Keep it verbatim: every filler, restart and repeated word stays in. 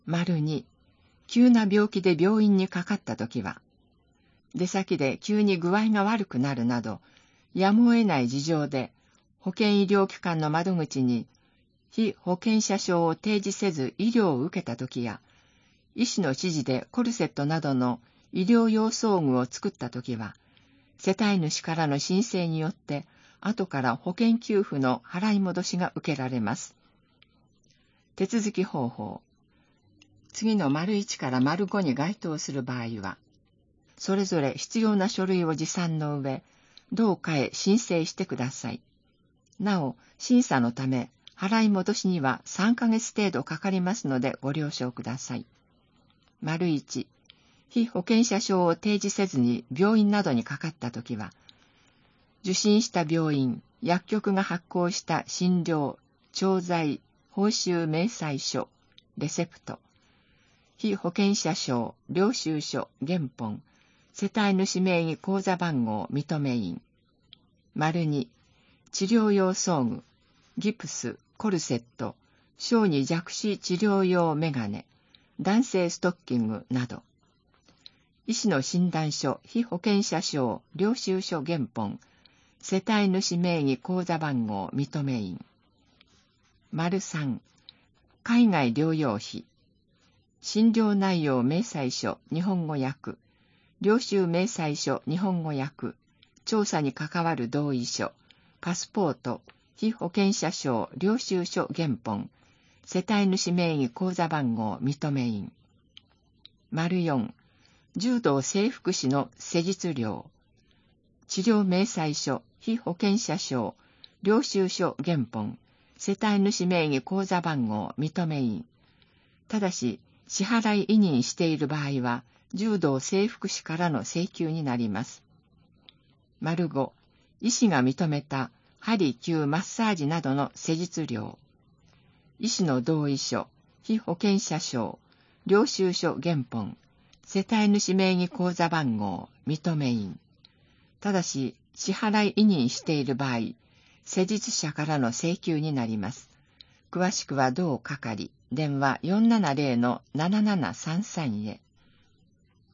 丸に、急な病気で病院にかかったときは、出先で急に具合が悪くなるなど、やむを得ない事情で、保健医療機関の窓口に、被保険者証を提示せず医療を受けたときや、医師の指示でコルセットなどの医療用装具を作ったときは、世帯主からの申請によって、後から保険給付の払い戻しが受けられます。手続き方法。次の丸いちから丸ごに該当する場合は、それぞれ必要な書類を持参の上、同課へ申請してください。なお、審査のため、払い戻しにはさんかげつ程度かかりますのでご了承ください。丸いち、被保険者証を提示せずに病院などにかかったときは、受診した病院、薬局が発行した診療、調剤、報酬明細書、レセプト、被保険者証、領収書、原本、世帯主名義口座番号認め印。丸に、治療用装具、ギプス、コルセット、小児弱視治療用メガネ、男性ストッキングなど。医師の診断書、被保険者証、領収書原本、世帯主名義口座番号認め印。丸さん、海外療養費、診療内容明細書日本語訳、領収明細書日本語訳、調査に関わる同意書、パスポート、被保険者証領収書原本、世帯主名義口座番号認め印。丸よん、柔道整復師の施術料、治療明細書、被保険者証、領収書原本、世帯主名義口座番号認め印。ただし、支払い委任している場合は、柔道整復師からの請求になります。丸ご、医師が認めた針灸マッサージなどの施術料。医師の同意書、被保険者証、領収書原本、世帯主名義口座番号認め印。ただし、支払い委任している場合、施術者からの請求になります。詳しくは同係、電話 よんななゼロのななななさんさん へ。